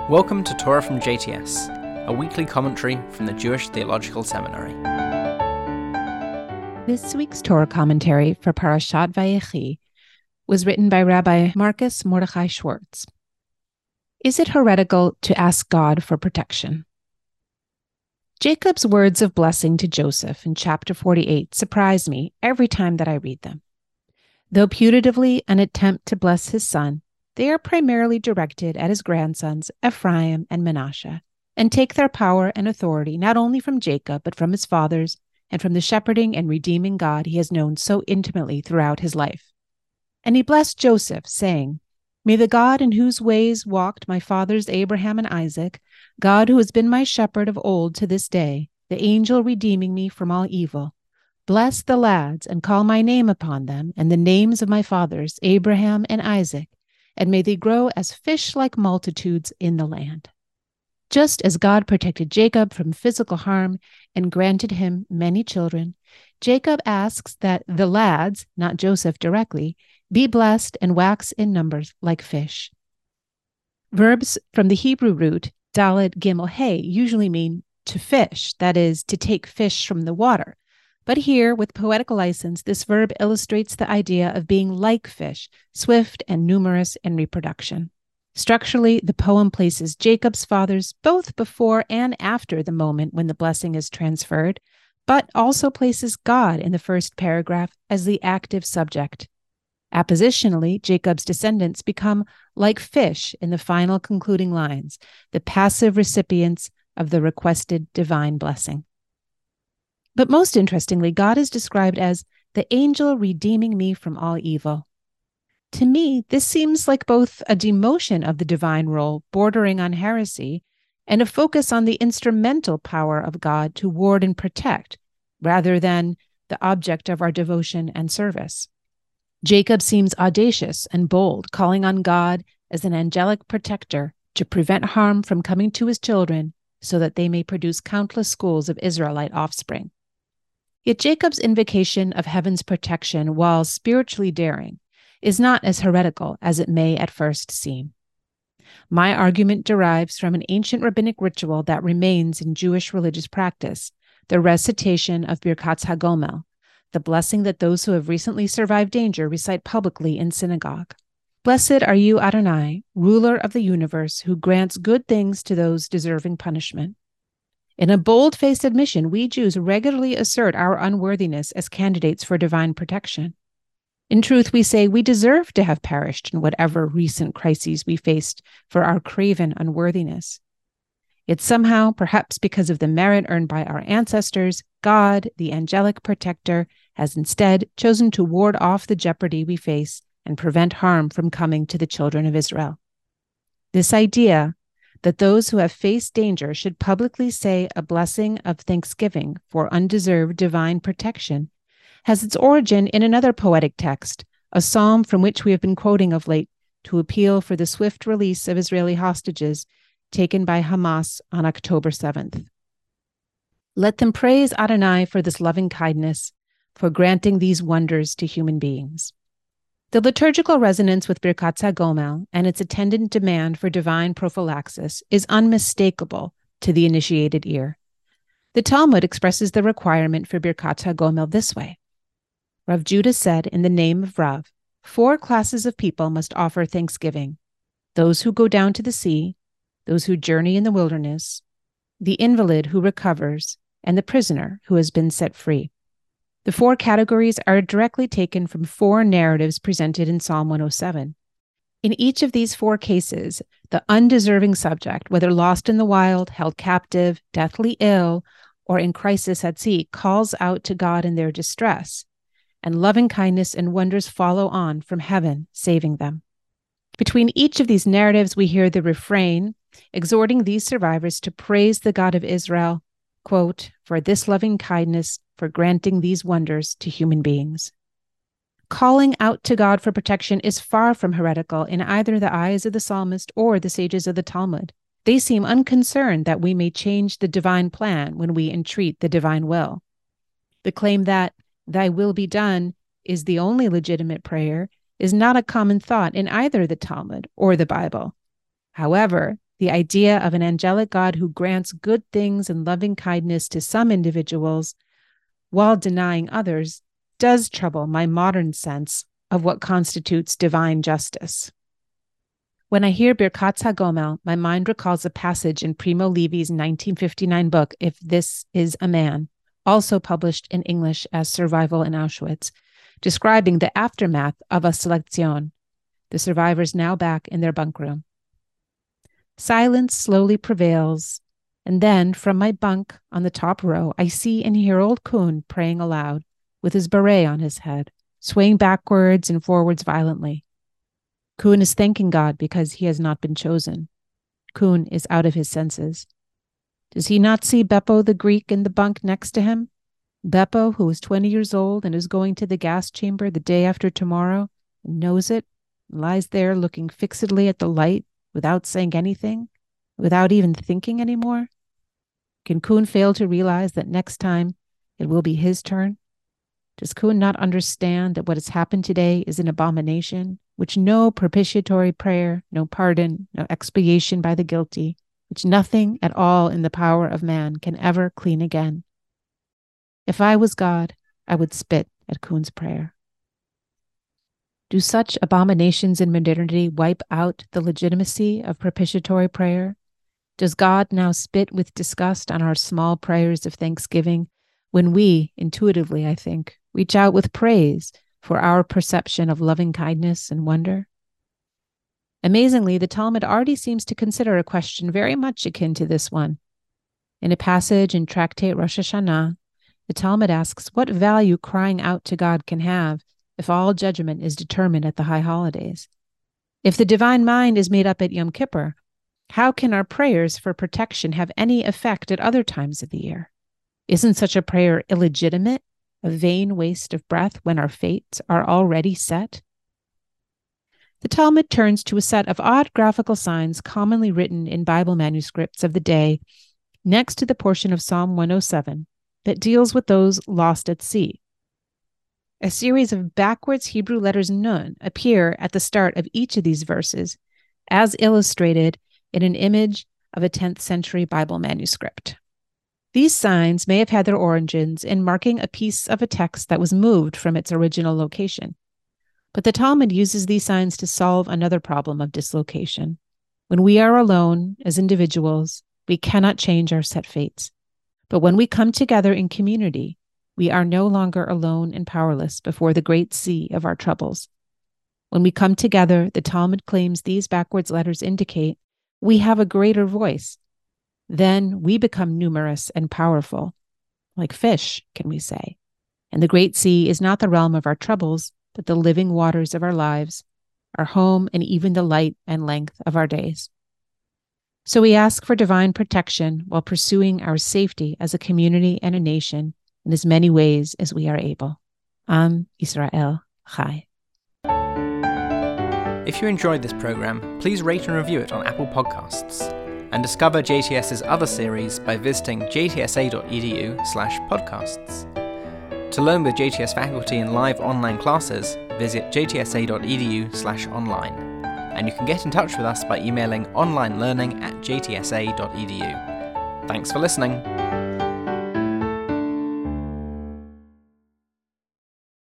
Welcome to Torah from JTS, a weekly commentary from the Jewish Theological Seminary. This week's Torah commentary for Parashat Vayechi was written by Rabbi Marcus Mordechai Schwartz. Is it heretical to ask God for protection? Jacob's words of blessing to Joseph in chapter 48 surprise me every time that I read them. Though putatively an attempt to bless his son, they are primarily directed at his grandsons Ephraim and Manasseh, and take their power and authority not only from Jacob, but from his fathers and from the shepherding and redeeming God he has known so intimately throughout his life. And he blessed Joseph, saying, "May the God in whose ways walked my fathers Abraham and Isaac, God who has been my shepherd of old to this day, the angel redeeming me from all evil, bless the lads and call my name upon them and the names of my fathers Abraham and Isaac, and may they grow as fish-like multitudes in the land." Just as God protected Jacob from physical harm and granted him many children, Jacob asks that the lads, not Joseph directly, be blessed and wax in numbers like fish. Verbs from the Hebrew root daled gimel hey usually mean to fish, that is, to take fish from the water. But here, with poetical license, this verb illustrates the idea of being like fish, swift and numerous in reproduction. Structurally, the poem places Jacob's fathers both before and after the moment when the blessing is transferred, but also places God in the first paragraph as the active subject. Appositionally, Jacob's descendants become like fish in the final concluding lines, the passive recipients of the requested divine blessing. But most interestingly, God is described as the angel redeeming me from all evil. To me, this seems like both a demotion of the divine role bordering on heresy and a focus on the instrumental power of God to ward and protect, rather than the object of our devotion and service. Jacob seems audacious and bold, calling on God as an angelic protector to prevent harm from coming to his children so that they may produce countless schools of Israelite offspring. Yet Jacob's invocation of heaven's protection, while spiritually daring, is not as heretical as it may at first seem. My argument derives from an ancient rabbinic ritual that remains in Jewish religious practice, the recitation of Birkat HaGomel, the blessing that those who have recently survived danger recite publicly in synagogue. Blessed are you, Adonai, ruler of the universe, who grants good things to those deserving punishment. In a bold-faced admission, we Jews regularly assert our unworthiness as candidates for divine protection. In truth, we say we deserve to have perished in whatever recent crises we faced for our craven unworthiness. Yet somehow, perhaps because of the merit earned by our ancestors, God, the angelic protector, has instead chosen to ward off the jeopardy we face and prevent harm from coming to the children of Israel. This idea that those who have faced danger should publicly say a blessing of thanksgiving for undeserved divine protection has its origin in another poetic text, a psalm from which we have been quoting of late to appeal for the swift release of Israeli hostages taken by Hamas on October 7th. Let them praise Adonai for this loving kindness, for granting these wonders to human beings. The liturgical resonance with Birkat HaGomel and its attendant demand for divine prophylaxis is unmistakable to the initiated ear. The Talmud expresses the requirement for Birkat HaGomel this way. Rav Judah said, in the name of Rav, 4 classes of people must offer thanksgiving: those who go down to the sea, those who journey in the wilderness, the invalid who recovers, and the prisoner who has been set free. The 4 categories are directly taken from 4 narratives presented in Psalm 107. In each of these 4 cases, the undeserving subject, whether lost in the wild, held captive, deathly ill, or in crisis at sea, calls out to God in their distress, and loving kindness and wonders follow on from heaven, saving them. Between each of these narratives, we hear the refrain, exhorting these survivors to praise the God of Israel, quote, for this loving kindness, for granting these wonders to human beings. Calling out to God for protection is far from heretical in either the eyes of the psalmist or the sages of the Talmud. They seem unconcerned that we may change the divine plan when we entreat the divine will. The claim that "Thy will be done" is the only legitimate prayer is not a common thought in either the Talmud or the Bible. However, the idea of an angelic God who grants good things and loving kindness to some individuals while denying others does trouble my modern sense of what constitutes divine justice. When I hear Birkat HaGomel, my mind recalls a passage in Primo Levi's 1959 book, If This Is a Man, also published in English as Survival in Auschwitz, describing the aftermath of a selection, the survivors now back in their bunk room. Silence slowly prevails, and then from my bunk on the top row, I see and hear old Kuhn praying aloud, with his beret on his head, swaying backwards and forwards violently. Kuhn is thanking God because he has not been chosen. Kuhn is out of his senses. Does he not see Beppo the Greek in the bunk next to him? Beppo, who is 20 years old and is going to the gas chamber the day after tomorrow, and knows it, and lies there looking fixedly at the light without saying anything, without even thinking anymore? Can Kuhn fail to realize that next time it will be his turn? Does Kuhn not understand that what has happened today is an abomination, which no propitiatory prayer, no pardon, no expiation by the guilty, which nothing at all in the power of man can ever clean again? If I was God, I would spit at Kuhn's prayer. Do such abominations in modernity wipe out the legitimacy of propitiatory prayer? Does God now spit with disgust on our small prayers of thanksgiving when we, intuitively, I think, reach out with praise for our perception of loving kindness and wonder? Amazingly, the Talmud already seems to consider a question very much akin to this one. In a passage in Tractate Rosh Hashanah, the Talmud asks what value crying out to God can have if all judgment is determined at the high holidays. If the divine mind is made up at Yom Kippur, how can our prayers for protection have any effect at other times of the year? Isn't such a prayer illegitimate, a vain waste of breath when our fates are already set? The Talmud turns to a set of odd graphical signs commonly written in Bible manuscripts of the day next to the portion of Psalm 107 that deals with those lost at sea. A series of backwards Hebrew letters Nun appear at the start of each of these verses, as illustrated in an image of a 10th century Bible manuscript. These signs may have had their origins in marking a piece of a text that was moved from its original location. But the Talmud uses these signs to solve another problem of dislocation. When we are alone as individuals, we cannot change our set fates. But when we come together in community, we are no longer alone and powerless before the great sea of our troubles. When we come together, the Talmud claims these backwards letters indicate we have a greater voice. Then we become numerous and powerful, like fish, can we say. And the great sea is not the realm of our troubles, but the living waters of our lives, our home, and even the light and length of our days. So we ask for divine protection while pursuing our safety as a community and a nation in as many ways as we are able. Am Yisrael Chai. If you enjoyed this program, please rate and review it on Apple Podcasts, and discover JTS's other series by visiting jtsa.edu/podcasts. To learn with JTS faculty in live online classes, visit jtsa.edu/online. And you can get in touch with us by emailing onlinelearning@jtsa.edu. Thanks for listening.